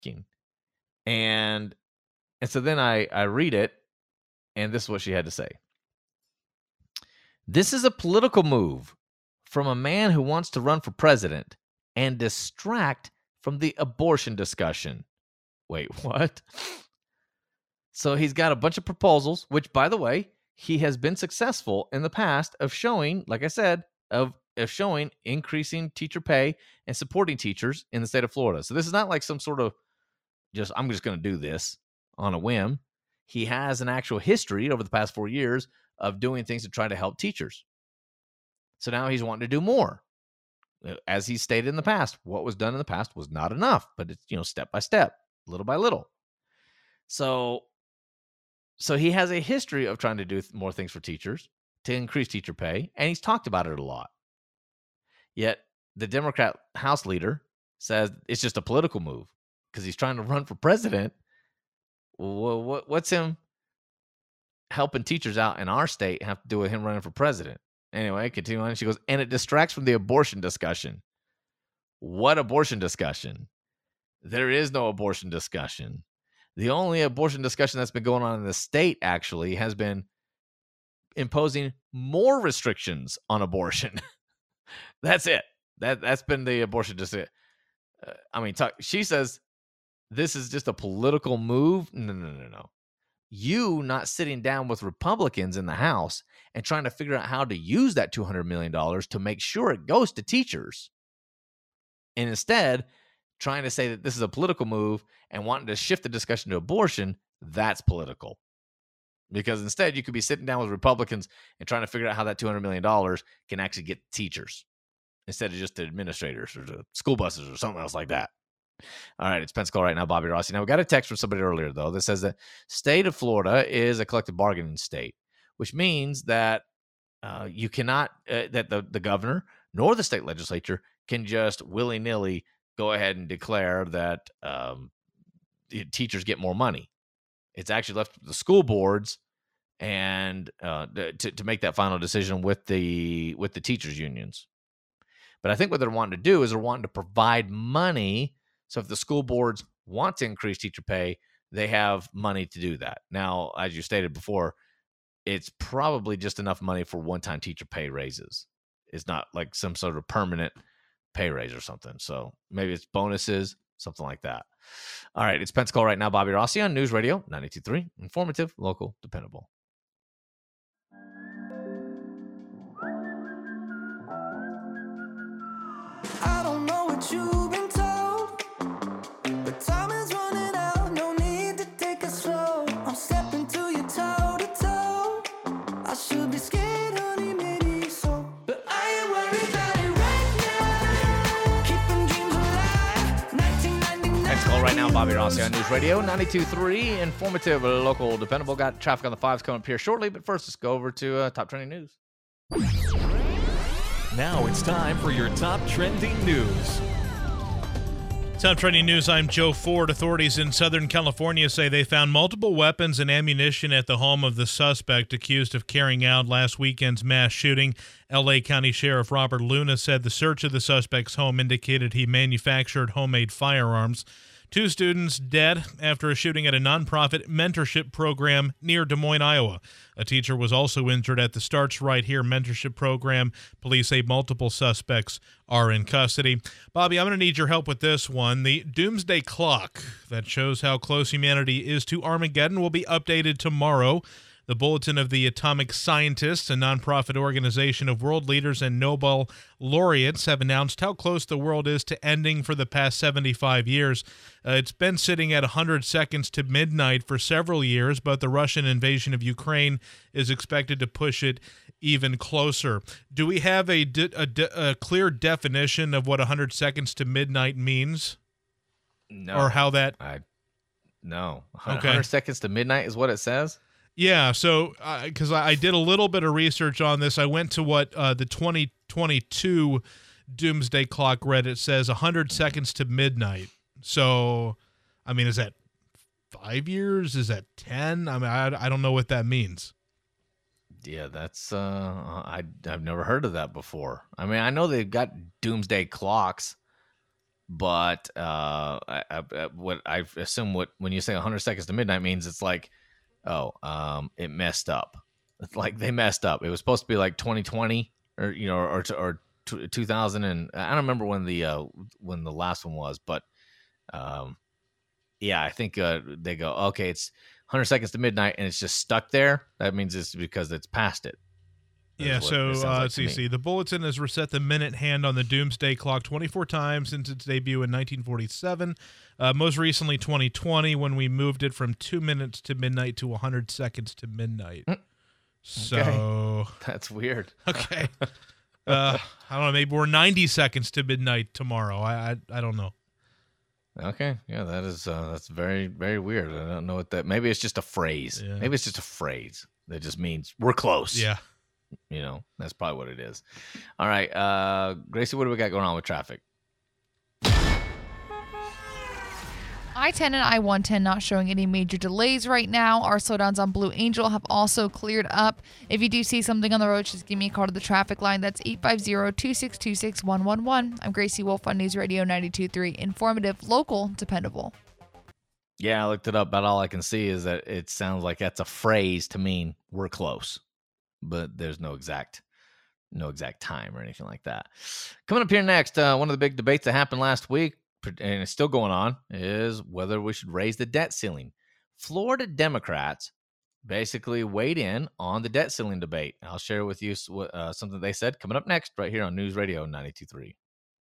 And so then I read it, and this is what she had to say. This is a political move from a man who wants to run for president and distract from the abortion discussion. Wait, what? So he's got a bunch of proposals, which, by the way, he has been successful in the past of showing, like I said, of showing increasing teacher pay and supporting teachers in the state of Florida. So this is not like some sort of I'm just going to do this on a whim. He has an actual history over the past 4 years of doing things to try to help teachers. So now he's wanting to do more. As he stated in the past, what was done in the past was not enough, but it's, step by step, little by little. So he has a history of trying to do more things for teachers to increase teacher pay, and he's talked about it a lot. Yet the Democrat House leader says it's just a political move because he's trying to run for president. What's him helping teachers out in our state have to do with him running for president? Anyway, continue on. She goes, and it distracts from the abortion discussion. What abortion discussion? There is no abortion discussion. The only abortion discussion that's been going on in the state actually has been imposing more restrictions on abortion. That's it. That's been the abortion decision. She says this is just a political move. No. You not sitting down with Republicans in the House and trying to figure out how to use that $200 million to make sure it goes to teachers. And instead, trying to say that this is a political move and wanting to shift the discussion to abortion, that's political. Because instead, you could be sitting down with Republicans and trying to figure out how that $200 million can actually get teachers instead of just the administrators or the school buses or something else like that. All right, it's Pensacola right now, Bobby Rossi. Now, we got a text from somebody earlier, though, that says the state of Florida is a collective bargaining state, which means that you cannot, that the governor nor the state legislature can just willy-nilly go ahead and declare that teachers get more money. It's actually left to the school boards and to make that final decision with the teachers unions. But I think what they're wanting to do is they're wanting to provide money. So if the school boards want to increase teacher pay, they have money to do that. Now, as you stated before, it's probably just enough money for one-time teacher pay raises. It's not like some sort of permanent pay raise or something. So maybe it's bonuses, something like that. All right, it's Pensacola right now. Bobby Rossi on News Radio 92.3. Informative, local, dependable. I don't know what you've been told, but time is running out. No need to take it slow. I'm stepping to you toe to toe. I should be scared, honey, maybe so, but I ain't worried about it right now. Keeping dreams alive. 1999. Pensacola right now. Bobby Rossi on News Radio 92.3. Informative, local, dependable. Got traffic on the 5s coming up here shortly, but first let's go over to top trending news. Now it's time for your top trending news. Top trending news, I'm Joe Ford. Authorities in Southern California say they found multiple weapons and ammunition at the home of the suspect accused of carrying out last weekend's mass shooting. L.A. County Sheriff Robert Luna said the search of the suspect's home indicated he manufactured homemade firearms. 2 students dead after a shooting at a nonprofit mentorship program near Des Moines, Iowa. A teacher was also injured at the Starts Right Here mentorship program. Police say multiple suspects are in custody. Bobby, I'm going to need your help with this one. The doomsday clock that shows how close humanity is to Armageddon will be updated tomorrow. The Bulletin of the Atomic Scientists, a nonprofit organization of world leaders and Nobel laureates, have announced how close the world is to ending for the past 75 years. It's been sitting at 100 seconds to midnight for several years, but the Russian invasion of Ukraine is expected to push it even closer. Do we have a clear definition of what 100 seconds to midnight means? No. Or how that... No. Okay. 100 seconds to midnight is what it says? Yeah, so because I did a little bit of research on this, I went to what the 2022 Doomsday Clock read. It says 100 seconds to midnight. So, I mean, is that 5 years? Is that 10? I mean, I don't know what that means. Yeah, that's I've never heard of that before. I mean, I know they've got doomsday clocks, But what I assume when you say 100 seconds to midnight means it's like, it messed up. It's like they messed up. It was supposed to be like 2020 or 2000, and I don't remember when the last one was, but I think they go, okay, it's 100 seconds to midnight, and it's just stuck there. That means it's because it's past it. Yeah, so let's see. The Bulletin has reset the minute hand on the Doomsday Clock 24 times since its debut in 1947. Most recently, 2020, when we moved it from 2 minutes to midnight to 100 seconds to midnight. So okay. That's weird. Okay. I don't know. Maybe we're 90 seconds to midnight tomorrow. I don't know. Okay, yeah, that's very, very weird. I don't know what that. Maybe it's just a phrase. Yeah. Maybe it's just a phrase that just means we're close. Yeah. That's probably what it is. All right, Gracie, what do we got going on with traffic? I-10 and I-110 not showing any major delays right now. Our slowdowns on Blue Angel have also cleared up. If you do see something on the road, just give me a call to the traffic line. That's 850-262-6111. I'm Gracie Wolf on News Radio 92.3. Informative, local, dependable. Yeah, I looked it up, but all I can see is that it sounds like that's a phrase to mean we're close, but there's no exact time or anything like that. Coming up here next, one of the big debates that happened last week, and it's still going on, is whether we should raise the debt ceiling. Florida Democrats basically weighed in on the debt ceiling debate. I'll share with you something they said coming up next right here on News Radio 92.3.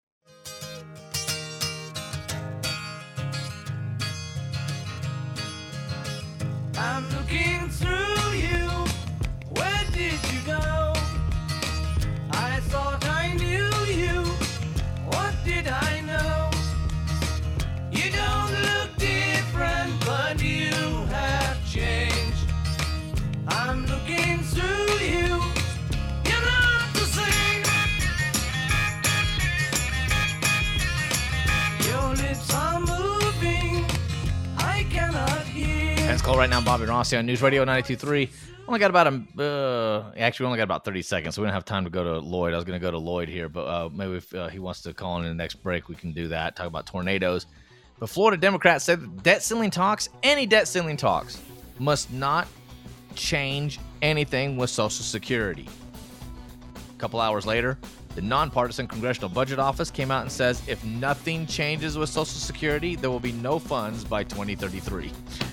I'm looking through you. Where did you go? I thought I knew you. What did I know? You don't look different, but you have changed. I'm looking through you. You're not the same. Your lips are moving. I cannot hear. Let's call right now, Bobby Rossi on News Radio 92.3. Only got we only got about 30 seconds, so we don't have time to go to Lloyd. I was going to go to Lloyd here, but maybe if he wants to call in the next break, we can do that, talk about tornadoes. But Florida Democrats said that any debt ceiling talks, must not change anything with Social Security. A couple hours later, the nonpartisan Congressional Budget Office came out and says if nothing changes with Social Security, there will be no funds by 2033.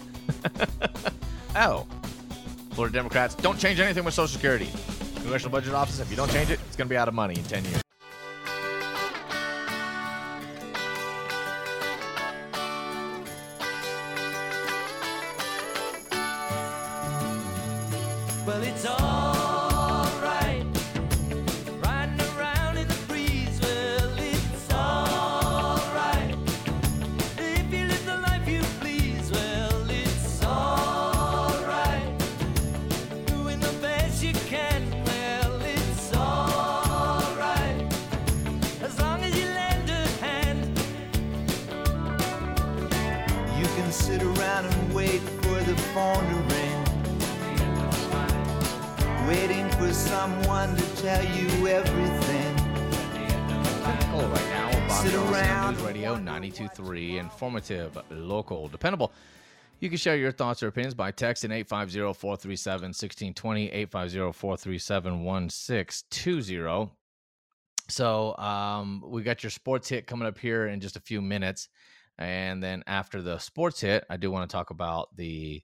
Florida Democrats, don't change anything with Social Security. Congressional Budget Office, if you don't change it, it's going to be out of money in 10 years. Well, it's all right. Riding around in the breeze. Well, it's all right. If you live the life you please. Well, it's all right. Doing the best you can. Well, it's all right. As long as you lend a hand. You can sit around and wait for the phone to ring. Waiting for someone to tell you everything. Right now, Bobby Rossi on News Radio 92.3, informative, local, dependable. You can share your thoughts or opinions by texting 850-437-1620, 850-437-1620. So we got your sports hit coming up here in just a few minutes. And then after the sports hit, I do want to talk about the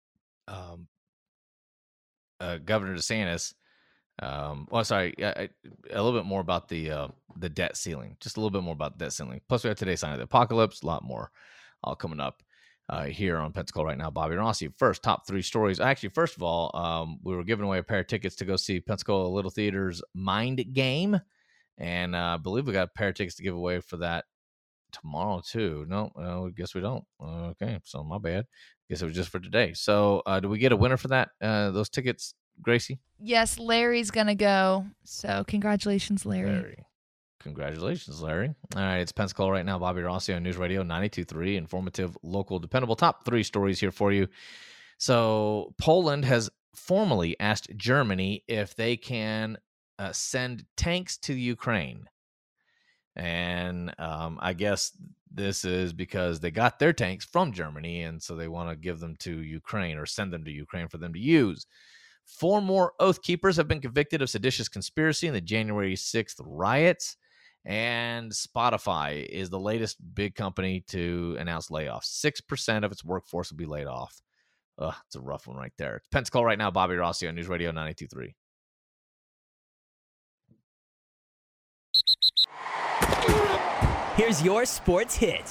Governor DeSantis. A little bit more about the debt ceiling. Just a little bit more about the debt ceiling. Plus, we have today's sign of the apocalypse. A lot more all coming up here on Pensacola Right Now. Bobby Rossi. First, top three stories. Actually, first of all, we were giving away a pair of tickets to go see Pensacola Little Theater's Mind Game. And I believe we got a pair of tickets to give away for that tomorrow, too. No, I guess we don't. Okay, so my bad. Guess it was just for today. So do we get a winner for that? Those tickets, Gracie? Yes, Larry's going to go. So congratulations, Larry. Congratulations, Larry. All right, it's Pensacola Right Now. Bobby Rossi on News Radio 92.3, informative, local, dependable. Top three stories here for you. So Poland has formally asked Germany if they can send tanks to Ukraine. And I guess this is because they got their tanks from Germany, and so they want to give them to Ukraine or send them to Ukraine for them to use. 4 more Oath Keepers have been convicted of seditious conspiracy in the January 6th riots. And Spotify is the latest big company to announce layoffs. 6% of its workforce will be laid off. It's a rough one right there. It's Pensacola right now. Bobby Rossi on News Radio 92.3. Here's your sports hit.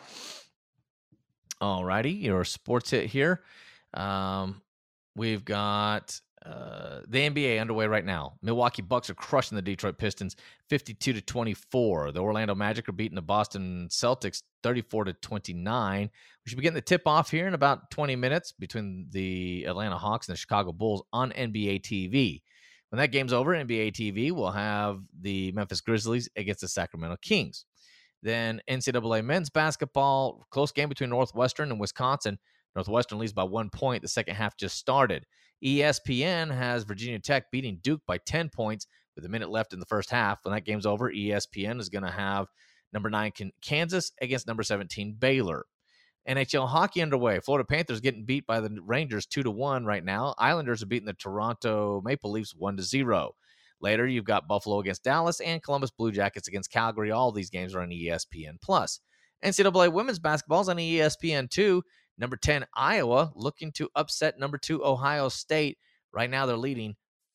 All righty, your sports hit here. We've got the NBA underway right now. Milwaukee Bucks are crushing the Detroit Pistons 52-24. The Orlando Magic are beating the Boston Celtics 34-29. We should be getting the tip-off here in about 20 minutes between the Atlanta Hawks and the Chicago Bulls on NBA TV. When that game's over, NBA TV will have the Memphis Grizzlies against the Sacramento Kings. Then NCAA men's basketball, close game between Northwestern and Wisconsin. Northwestern leads by 1 point. The second half just started. ESPN has Virginia Tech beating Duke by 10 points with a minute left in the first half. When that game's over, ESPN is going to have number 9 Kansas against number 17 Baylor. NHL hockey underway. Florida Panthers getting beat by the Rangers 2-1 right now. Islanders are beating the Toronto Maple Leafs 1-0. Later, you've got Buffalo against Dallas and Columbus Blue Jackets against Calgary. All these games are on ESPN+. NCAA women's basketball is on ESPN2. Number 10, Iowa, looking to upset number 2, Ohio State. Right now, they're leading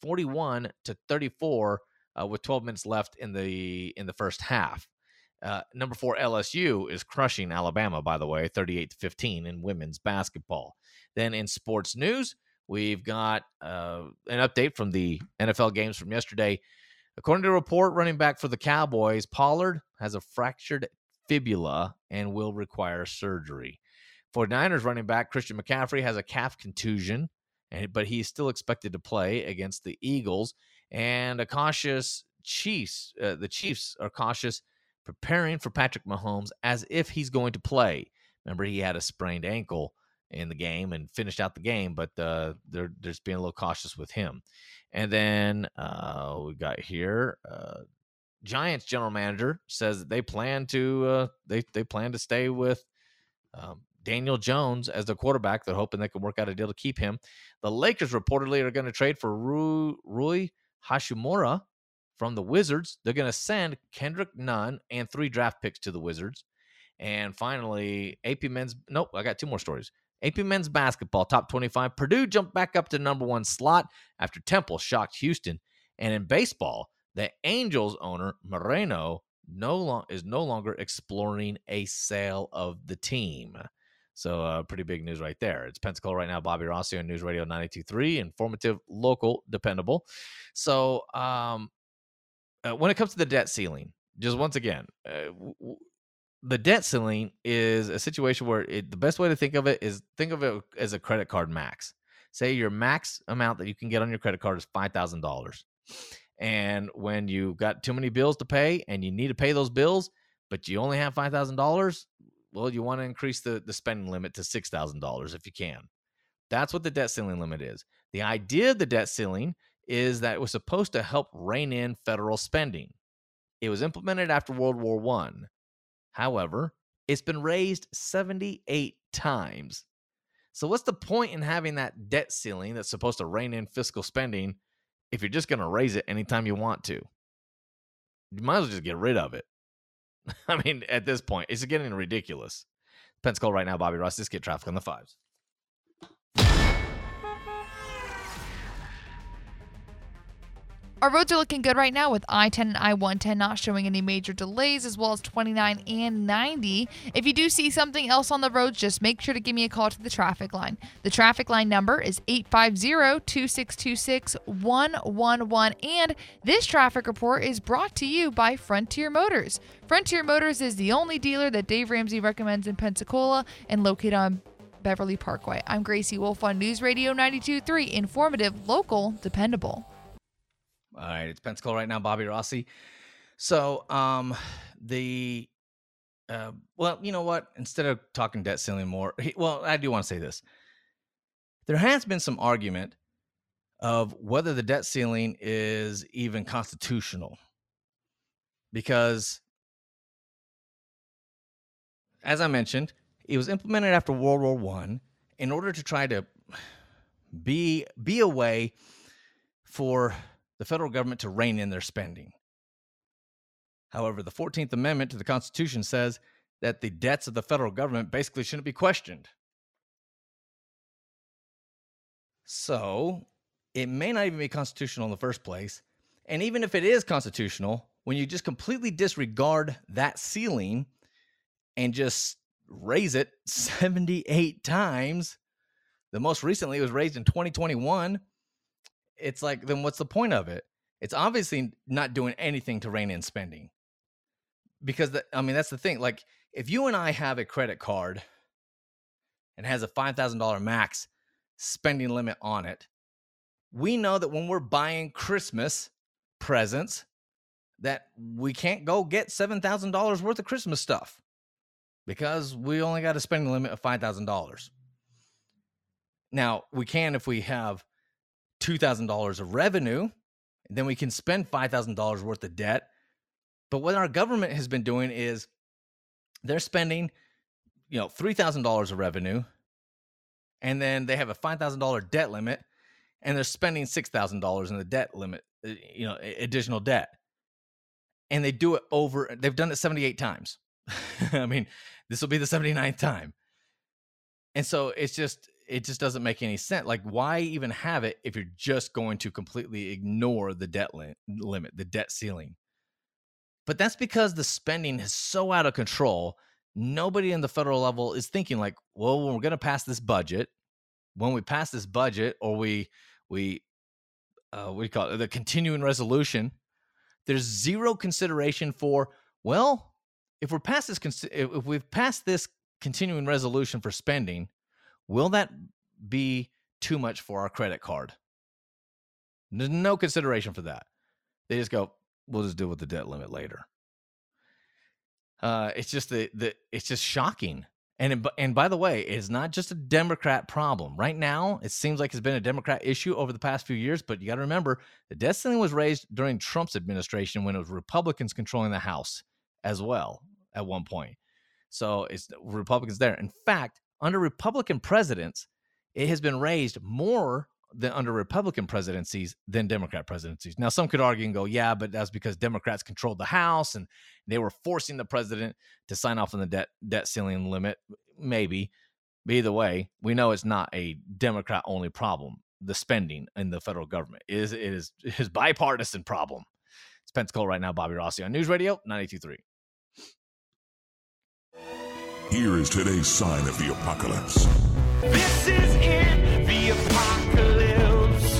41-34 with 12 minutes left in the first half. Number 4, LSU is crushing Alabama, by the way, 38-15 in women's basketball. Then in sports news, we've got an update from the NFL games from yesterday. According to a report, running back for the Cowboys, Pollard has a fractured fibula and will require surgery. 49ers running back Christian McCaffrey has a calf contusion, but he's still expected to play against the Eagles. And the Chiefs are cautious, preparing for Patrick Mahomes as if he's going to play. Remember, he had a sprained ankle in the game and finished out the game, but they're just being a little cautious with him. And then we got here, Giants general manager says that they plan to stay with Daniel Jones as their quarterback. They're hoping they can work out a deal to keep him. The Lakers reportedly are going to trade for Rui Hachimura from the Wizards. They're going to send Kendrick Nunn and 3 draft picks to the Wizards. And finally, I got 2 more stories. AP men's basketball, top 25. Purdue jumped back up to number 1 slot after Temple shocked Houston. And in baseball, the Angels owner, Moreno, is no longer exploring a sale of the team. So pretty big news right there. It's Pensacola right now. Bobby Rossi on News Radio 92.3. Informative, local, dependable. So when it comes to the debt ceiling, just once again, the debt ceiling is a situation where the best way to think of it is think of it as a credit card max. Say your max amount that you can get on your credit card is $5,000. And when you've got too many bills to pay and you need to pay those bills, but you only have $5,000, well, you want to increase the spending limit to $6,000 if you can. That's what the debt ceiling limit is. The idea of the debt ceiling is that it was supposed to help rein in federal spending. It was implemented after World War I. However, it's been raised 78 times. So what's the point in having that debt ceiling that's supposed to rein in fiscal spending if you're just going to raise it anytime you want to? You might as well just get rid of it. I mean, at this point, it's getting ridiculous. Pensacola right now, Bobby Ross. Let's get traffic on the 5s. Our roads are looking good right now with I-10 and I-110 not showing any major delays, as well as 29 and 90. If you do see something else on the roads, just make sure to give me a call to the traffic line. The traffic line number is 850-262-6111. And this traffic report is brought to you by Frontier Motors. Frontier Motors is the only dealer that Dave Ramsey recommends in Pensacola and located on Beverly Parkway. I'm Gracie Wolf on News Radio 92.3. Informative, local, dependable. All right, it's Pensacola right now, Bobby Rossi. So, well, you know what? Instead of talking debt ceiling more, I do want to say this. There has been some argument of whether the debt ceiling is even constitutional, because as I mentioned, it was implemented after World War I in order to try to be a way for the federal government to rein in their spending. However, the 14th Amendment to the Constitution says that the debts of the federal government basically shouldn't be questioned. So it may not even be constitutional in the first place. And even if it is constitutional, when you just completely disregard that ceiling and just raise it 78 times, the most recently it was raised in 2021, it's like, then what's the point of it? It's obviously not doing anything to rein in spending. Because, that's the thing. Like, if you and I have a credit card and has a $5,000 max spending limit on it, we know that when we're buying Christmas presents, that we can't go get $7,000 worth of Christmas stuff because we only got a spending limit of $5,000. Now, we can if we have $2,000 of revenue, then we can spend $5,000 worth of debt. But what our government has been doing is they're spending, $3,000 of revenue, and then they have a $5,000 debt limit, and they're spending $6,000 in the debt limit, additional debt. And they do it they've done it 78 times. This will be the 79th time. And so it just doesn't make any sense. Like, why even have it if you're just going to completely ignore the debt limit, the debt ceiling? But that's because the spending is so out of control. Nobody in the federal level is thinking like, well, when we're going to pass this budget, when we pass this budget, or we call it the continuing resolution, there's zero consideration for, well, if we've passed this continuing resolution for spending, will that be too much for our credit card? There's no consideration for that. They just go, we'll just deal with the debt limit later. It's just it's just shocking. And by the way, it's not just a Democrat problem. Right now, it seems like it's been a Democrat issue over the past few years, but you got to remember, the debt ceiling was raised during Trump's administration when it was Republicans controlling the House as well at one point. So it's Republicans there. In fact, under Republican presidents, it has been raised more than under Republican presidencies than Democrat presidencies. Now, some could argue and go, yeah, but that's because Democrats controlled the House and they were forcing the president to sign off on the debt ceiling limit. Maybe. But either way, we know it's not a Democrat-only problem. The spending in the federal government is bipartisan problem. It's Pensacola right now. Bobby Rossi on News Radio 92.3. Here is today's sign of the apocalypse. This is it, the apocalypse.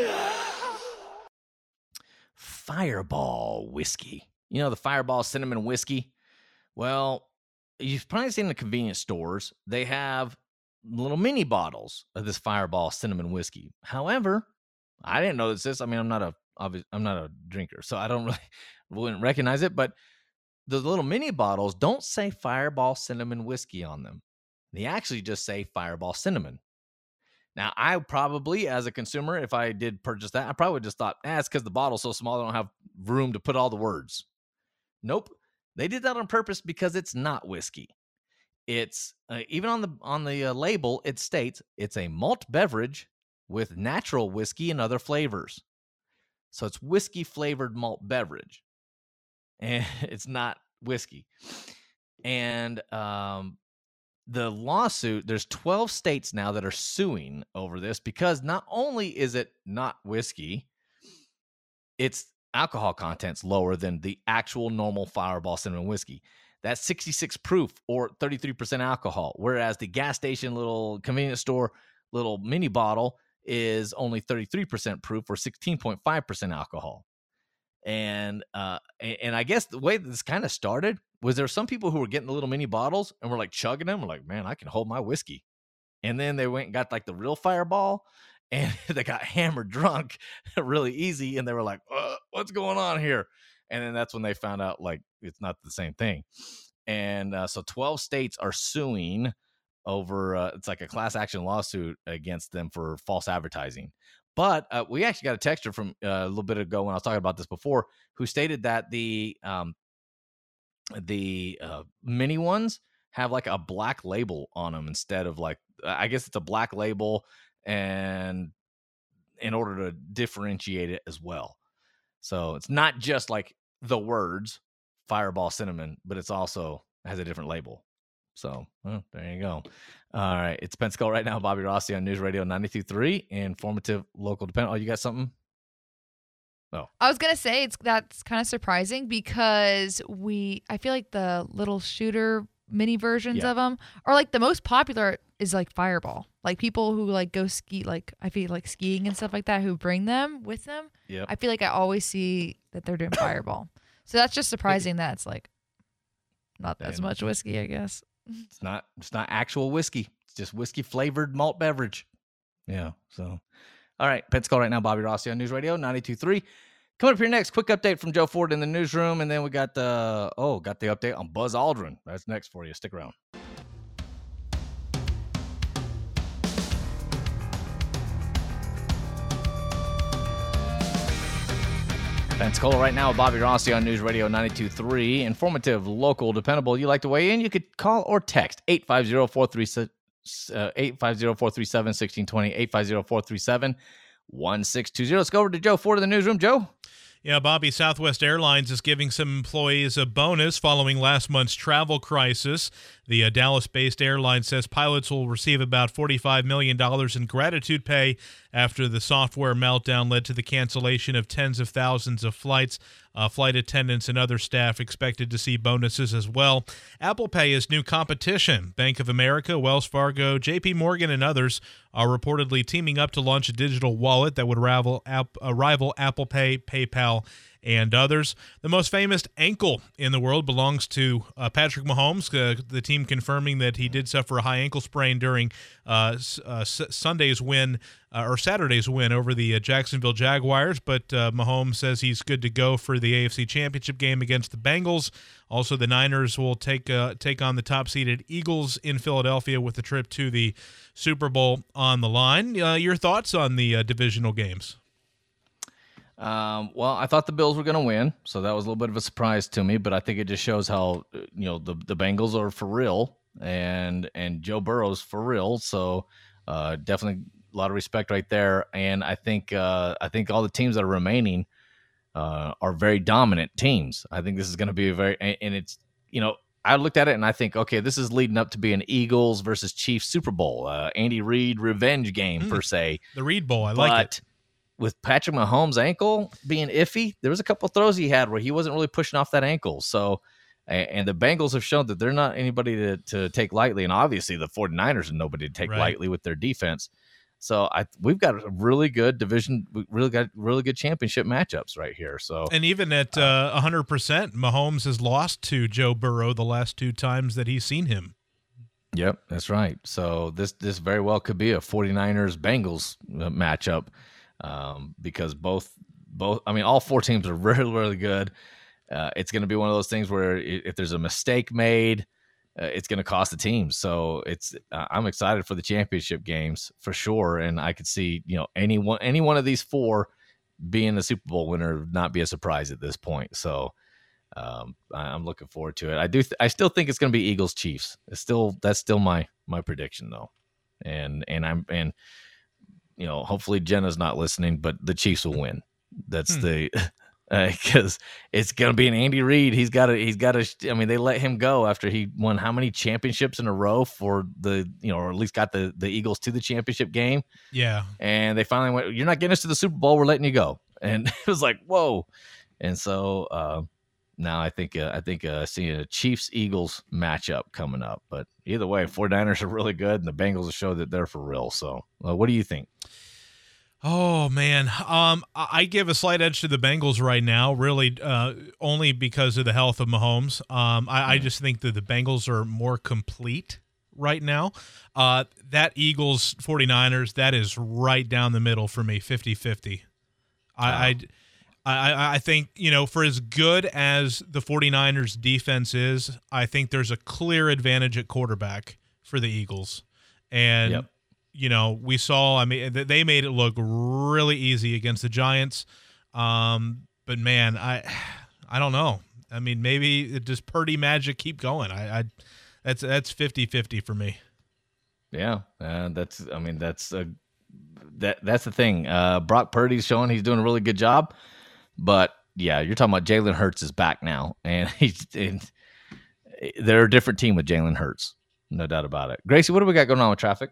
Fireball whiskey. The Fireball cinnamon whiskey? Well, you've probably seen the convenience stores. They have little mini bottles of this Fireball cinnamon whiskey. However, I didn't notice this. I'm not a drinker, so I wouldn't recognize it. But the little mini bottles don't say Fireball cinnamon whiskey on them. They actually just say Fireball cinnamon. Now, I probably, as a consumer, if I did purchase that, I probably just thought, it's because the bottle's so small, I don't have room to put all the words. Nope. They did that on purpose because it's not whiskey. It's even on the label, it states it's a malt beverage with natural whiskey and other flavors. So it's whiskey flavored malt beverage, and it's not whiskey. And the lawsuit, there's 12 states now that are suing over this because not only is it not whiskey, its alcohol content's lower than the actual normal Fireball cinnamon whiskey. That's 66 proof or 33% alcohol, whereas the gas station little convenience store little mini bottle is only 33% proof or 16.5% alcohol. And I guess the way this kind of started was there were some people who were getting the little mini bottles and were like chugging them. We're like, man, I can hold my whiskey. And then they went and got like the real Fireball, and they got hammered drunk really easy. And they were like, what's going on here? And then that's when they found out like it's not the same thing. And so 12 states are suing over it's like a class action lawsuit against them for false advertising. But we actually got a texter from a little bit ago when I was talking about this before, who stated that the mini ones have like a black label on them instead of like, I guess it's a black label, and in order to differentiate it as well. So it's not just like the words Fireball Cinnamon, but it's also has a different label. So well, there you go. All right. It's Pensacola right now. Bobby Rossi on News Radio 92.3. Informative, local, dependent. Oh, you got something? Oh. I was gonna say that's kind of surprising because I feel like the little shooter mini versions of them are like the most popular is like Fireball. Like people who like go ski, like I feel like skiing and stuff like that, who bring them with them. Yeah. I feel like I always see that they're doing Fireball. So that's just surprising that it's like not as much whiskey, I guess. It's not actual whiskey. It's just whiskey flavored malt beverage. Yeah. So, all right. Pensacola right now. Bobby Rossi on News Radio 92.3. Coming up here next, quick update from Joe Ford in the newsroom, and then we got the update on Buzz Aldrin. That's next for you. Stick around. Pensacola right now, Bobby Rossi on News Radio 92.3. Informative, local, dependable. You like to weigh in? You could call or text 850-437-1620, 850-437-1620. Let's go over to Joe Ford in the newsroom. Joe? Yeah, Bobby, Southwest Airlines is giving some employees a bonus following last month's travel crisis. The Dallas-based airline says pilots will receive about $45 million in gratitude pay after the software meltdown led to the cancellation of tens of thousands of flights. Flight attendants and other staff expected to see bonuses as well. Apple Pay is new competition. Bank of America, Wells Fargo, JP Morgan, and others are reportedly teaming up to launch a digital wallet that would rival Apple Pay, PayPal, and others. The most famous ankle in the world belongs to Patrick Mahomes, the team confirming that he did suffer a high ankle sprain during Saturday's win over the Jacksonville Jaguars, but Mahomes says he's good to go for the AFC Championship game against the Bengals. Also, the Niners will take on the top-seeded Eagles in Philadelphia with the trip to the Super Bowl on the line. Your thoughts on the divisional games? Well, I thought the Bills were going to win, so that was a little bit of a surprise to me, but I think it just shows how, the Bengals are for real and Joe Burrow's for real. So, definitely a lot of respect right there. And I think all the teams that are remaining, are very dominant teams. I think this is going to be and it's, I looked at it and I think, okay, this is leading up to be an Eagles versus Chiefs Super Bowl, Andy Reid revenge game per se. The Reid Bowl. I like it. With Patrick Mahomes' ankle being iffy, there was a couple of throws he had where he wasn't really pushing off that ankle. So, and the Bengals have shown that they're not anybody to take lightly. And obviously the 49ers are nobody to take lightly with their defense. So we've got a really good division. We really got really good championship matchups right here. So, and even at 100%, Mahomes has lost to Joe Burrow the last two times that he's seen him. Yep, that's right. So this very well could be a 49ers Bengals matchup. Because both, all four teams are really, really good. It's going to be one of those things where if there's a mistake made, it's going to cost the team. So I'm excited for the championship games for sure. And I could see, any one of these four being the Super Bowl winner would not be a surprise at this point. So, I'm looking forward to it. I still think it's going to be Eagles Chiefs. That's still my prediction though. And hopefully Jenna's not listening, but the Chiefs will win. That's because it's going to be an Andy Reid. He's got to, they let him go after he won how many championships in a row for or at least got the Eagles to the championship game. Yeah. And they finally went, you're not getting us to the Super Bowl. We're letting you go. And it was like, whoa. And so, now I think seeing a Chiefs-Eagles matchup coming up. But either way, 49ers are really good, and the Bengals will show that they're for real. So what do you think? Oh, man. I give a slight edge to the Bengals right now, really only because of the health of Mahomes. I just think that the Bengals are more complete right now. That Eagles 49ers, that is right down the middle for me, 50-50. Wow. I think, for as good as the 49ers defense is, I think there's a clear advantage at quarterback for the Eagles. And, we saw, they made it look really easy against the Giants. But man, I don't know. Maybe it just Purdy magic keep going. That's 50-50 for me. Yeah, that's the thing. Brock Purdy's showing he's doing a really good job, but yeah, you're talking about Jalen Hurts is back now, and they're a different team with Jalen Hurts, no doubt about it. Gracie, what do we got going on with traffic?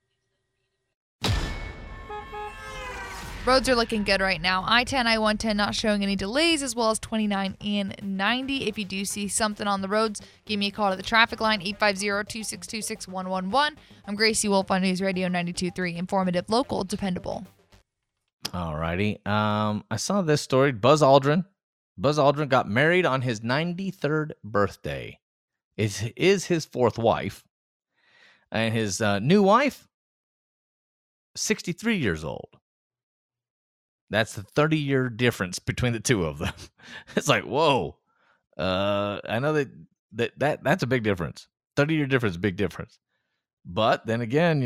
Roads are looking good right now. I-10, I-110 not showing any delays, as well as 29 and 90. If you do see something on the roads, give me a call to the traffic line, 850-262-6111. I'm Gracie Wolf on News Radio 92.3. Informative, local, dependable. All righty. I saw this story. Buzz Aldrin got married on his 93rd birthday. It is his fourth wife. And his new wife, 63 years old. That's the 30-year difference between the two of them. It's like, whoa. I know that's a big difference. 30-year difference, big difference. But then again,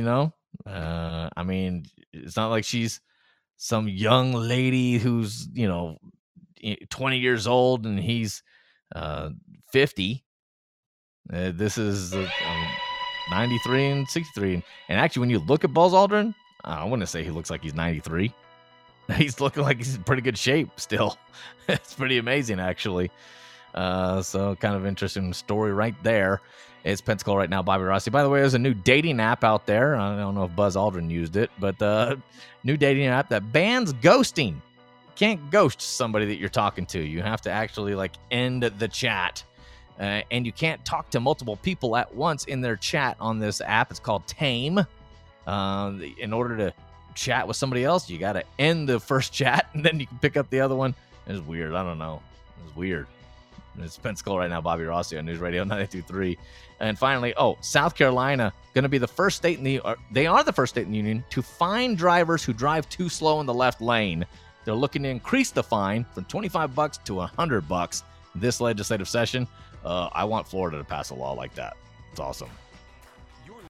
it's not like she's some young lady who's, 20 years old and he's 50. This is 93 and 63. And actually, when you look at Buzz Aldrin, I wouldn't say he looks like he's 93. He's looking like he's in pretty good shape still. It's pretty amazing, actually. So kind of interesting story right there. It's Pensacola right now, Bobby Rossi. By the way, there's a new dating app out there. I don't know if Buzz Aldrin used it, but new dating app that bans ghosting. You can't ghost somebody that you're talking to. You have to actually end the chat. And you can't talk to multiple people at once in their chat on this app. It's called Tame. In order to chat with somebody else, you got to end the first chat, and then you can pick up the other one. It's weird. I don't know. It's weird. It's Pensacola right now, Bobby Rossi on News Radio 92.3. And finally, South Carolina going to be the first state they are the first state in the union to fine drivers who drive too slow in the left lane. They're looking to increase the fine from $25 to $100 this legislative session. I want Florida to pass a law like that. It's awesome.